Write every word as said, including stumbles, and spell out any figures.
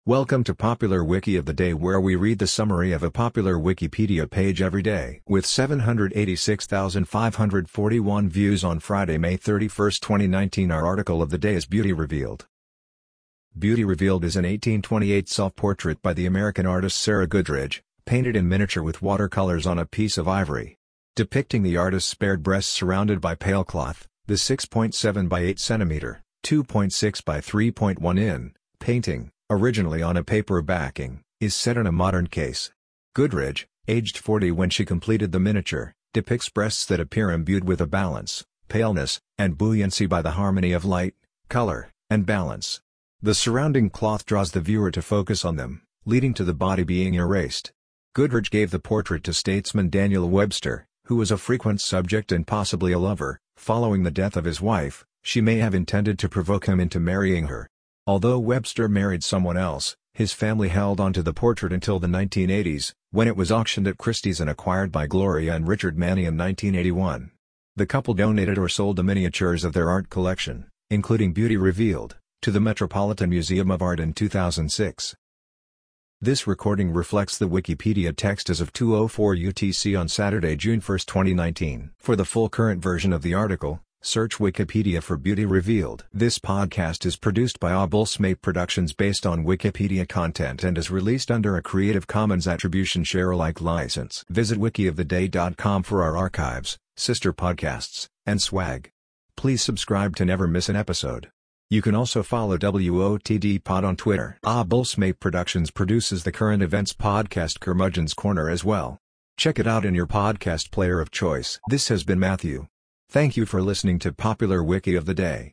Welcome to Popular Wiki of the Day, where we read the summary of a popular Wikipedia page every day. With seven hundred eighty-six thousand five hundred forty-one views on Friday, May thirty-first, twenty nineteen, our article of the day is Beauty Revealed. Beauty Revealed is an eighteen twenty-eight self-portrait by the American artist Sarah Goodridge, painted in miniature with watercolors on a piece of ivory. Depicting the artist's bared breasts surrounded by pale cloth, the six point seven by eight centimeter, two point six by three point one in, painting, originally on a paper backing, is set in a modern case. Goodridge, aged forty when she completed the miniature, depicts breasts that appear imbued with a balance, paleness, and buoyancy by the harmony of light, color, and balance. The surrounding cloth draws the viewer to focus on them, leading to the body being erased. Goodridge gave the portrait to statesman Daniel Webster, who was a frequent subject and possibly a lover. Following the death of his wife, she may have intended to provoke him into marrying her. Although Webster married someone else, his family held onto the portrait until the nineteen eighties, when it was auctioned at Christie's and acquired by Gloria and Richard Manny in nineteen eighty-one. The couple donated or sold the miniatures of their art collection, including Beauty Revealed, to the Metropolitan Museum of Art in two thousand six. This recording reflects the Wikipedia text as of two oh four U T C on Saturday, June first, twenty nineteen. For the full current version of the article, search Wikipedia for Beauty Revealed. This podcast is produced by Obulsmate Productions based on Wikipedia content and is released under a Creative Commons Attribution Share-alike license. Visit wiki of the day dot com for our archives, sister podcasts, and swag. Please subscribe to never miss an episode. You can also follow W O T D Pod on Twitter. Obulsmate Productions produces the current events podcast Curmudgeon's Corner as well. Check it out in your podcast player of choice. This has been Matthew. Thank you for listening to Popular Wiki of the Day.